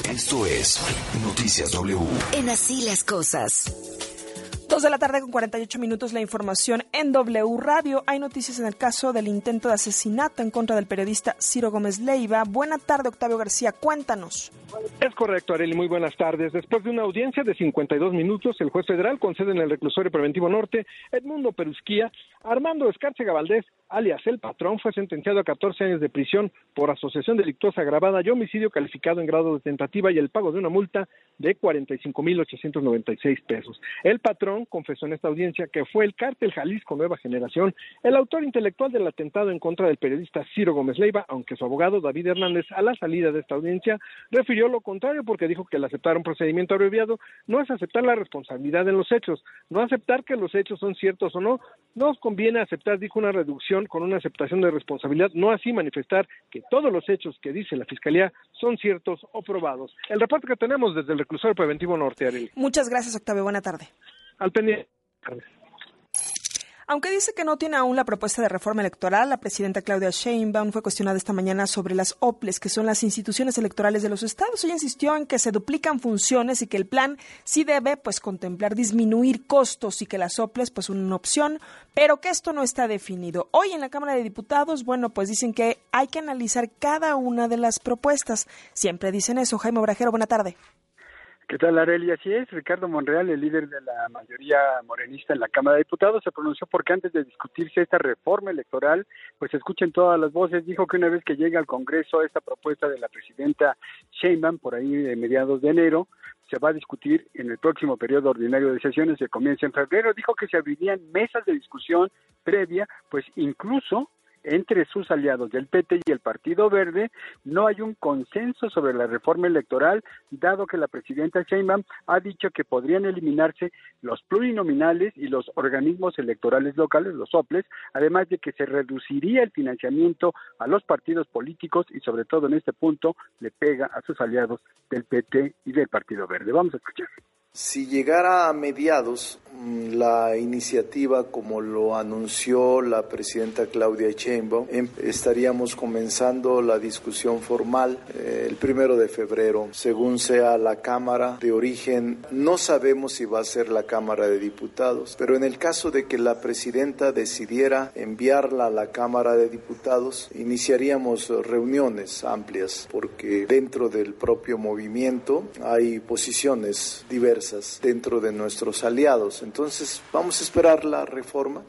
Esto es Noticias W. En Así las Cosas. 2:48 p.m. La información en W Radio. Hay noticias en el caso del intento de asesinato en contra del periodista Ciro Gómez Leiva. Buena tarde, Octavio García. Cuéntanos. Es correcto, Arely. Muy buenas tardes. Después de una audiencia de 52 minutos, el juez federal concede en el reclusorio preventivo norte Edmundo Perusquía, Armando Escárcega Valdés, alias El Patrón, fue sentenciado a 14 años de prisión por asociación delictuosa agravada y homicidio calificado en grado de tentativa y el pago de una multa de 45,896 pesos. El Patrón confesó en esta audiencia que fue el cártel Jalisco Nueva Generación el autor intelectual del atentado en contra del periodista Ciro Gómez Leiva, aunque su abogado David Hernández, a la salida de esta audiencia, refirió lo contrario porque dijo que el aceptar un procedimiento abreviado no es aceptar la responsabilidad en los hechos, no aceptar que los hechos son ciertos o no, nos conviene aceptar, dijo, una reducción con una aceptación de responsabilidad, no así manifestar que todos los hechos que dice la Fiscalía son ciertos o probados. El reporte que tenemos desde el reclusorio preventivo norte, Arely. Muchas gracias, Octavio. Buena tarde. Al pendiente. Aunque dice que no tiene aún la propuesta de reforma electoral, la presidenta Claudia Sheinbaum fue cuestionada esta mañana sobre las OPLES, que son las instituciones electorales de los estados. Ella insistió en que se duplican funciones y que el plan sí debe contemplar disminuir costos y que las OPLES son una opción, pero que esto no está definido. Hoy en la Cámara de Diputados, dicen que hay que analizar cada una de las propuestas. Siempre dicen eso. Jaime Obrajero, buena tarde. ¿Qué tal, Arely? Así es, Ricardo Monreal, el líder de la mayoría morenista en la Cámara de Diputados, se pronunció porque antes de discutirse esta reforma electoral, se escuchen todas las voces. Dijo que una vez que llegue al Congreso esta propuesta de la presidenta Sheinbaum, por ahí de mediados de enero, se va a discutir en el próximo periodo ordinario de sesiones que comienza en febrero. Dijo que se abrirían mesas de discusión previa, incluso entre sus aliados del PT y el Partido Verde. No hay un consenso sobre la reforma electoral, dado que la presidenta Sheinbaum ha dicho que podrían eliminarse los plurinominales y los organismos electorales locales, los OPLES, además de que se reduciría el financiamiento a los partidos políticos y sobre todo en este punto le pega a sus aliados del PT y del Partido Verde. Vamos a escuchar. Si llegara a mediados la iniciativa, como lo anunció la presidenta Claudia Sheinbaum, estaríamos comenzando la discusión formal el 1 de febrero, según sea la Cámara de origen. No sabemos si va a ser la Cámara de Diputados, pero en el caso de que la presidenta decidiera enviarla a la Cámara de Diputados, iniciaríamos reuniones amplias, porque dentro del propio movimiento hay posiciones diversas dentro de nuestros aliados. Entonces, vamos a esperar la reforma.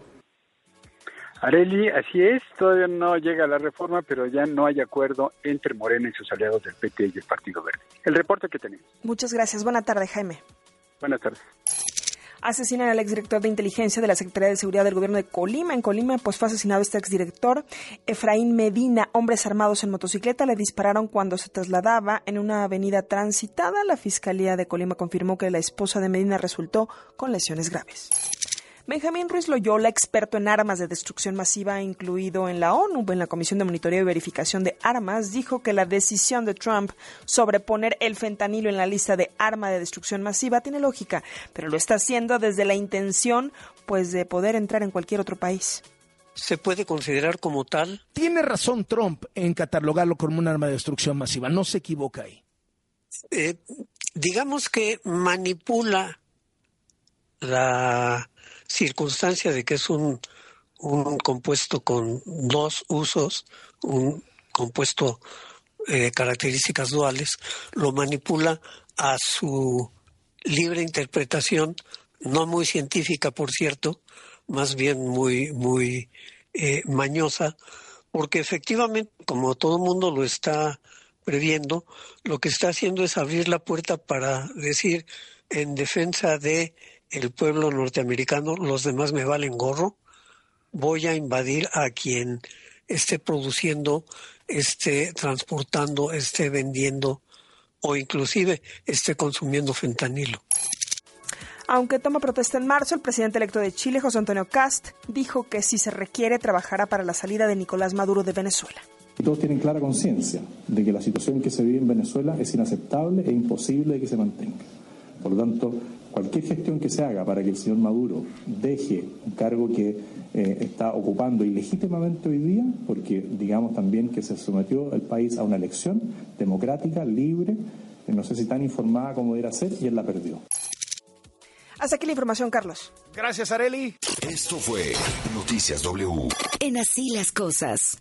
Arely, así es, todavía no llega la reforma, pero ya no hay acuerdo entre Morena y sus aliados del PT y el Partido Verde. El reporte que tenemos. Muchas gracias. Buena tarde, Jaime. Buenas tardes. Asesinan al exdirector de inteligencia de la Secretaría de Seguridad del Gobierno de Colima. En Colima, fue asesinado este exdirector, Efraín Medina. Hombres armados en motocicleta le dispararon cuando se trasladaba en una avenida transitada. La Fiscalía de Colima confirmó que la esposa de Medina resultó con lesiones graves. Benjamín Ruiz Loyola, experto en armas de destrucción masiva, incluido en la ONU, en la Comisión de Monitoreo y Verificación de Armas, dijo que la decisión de Trump sobre poner el fentanilo en la lista de arma de destrucción masiva tiene lógica, pero lo está haciendo desde la intención, de poder entrar en cualquier otro país. ¿Se puede considerar como tal? Tiene razón Trump en catalogarlo como un arma de destrucción masiva, no se equivoca ahí. Digamos que manipula la circunstancia de que es un compuesto con dos usos, un compuesto características duales, lo manipula a su libre interpretación, no muy científica, por cierto, más bien muy mañosa, porque efectivamente, como todo mundo lo está previendo, lo que está haciendo es abrir la puerta para decir, en defensa de el pueblo norteamericano, los demás me valen gorro, voy a invadir a quien esté produciendo, esté transportando, esté vendiendo o inclusive esté consumiendo fentanilo. Aunque toma protesta en marzo, el presidente electo de Chile, José Antonio Kast, dijo que si se requiere trabajará para la salida de Nicolás Maduro de Venezuela. Todos tienen clara conciencia de que la situación que se vive en Venezuela es inaceptable e imposible de que se mantenga. Por lo tanto, cualquier gestión que se haga para que el señor Maduro deje un cargo que está ocupando ilegítimamente hoy día, porque digamos también que se sometió el país a una elección democrática, libre, no sé si tan informada como debería ser, y él la perdió. Hasta aquí la información, Carlos. Gracias, Arely. Esto fue Noticias W. En Así las Cosas.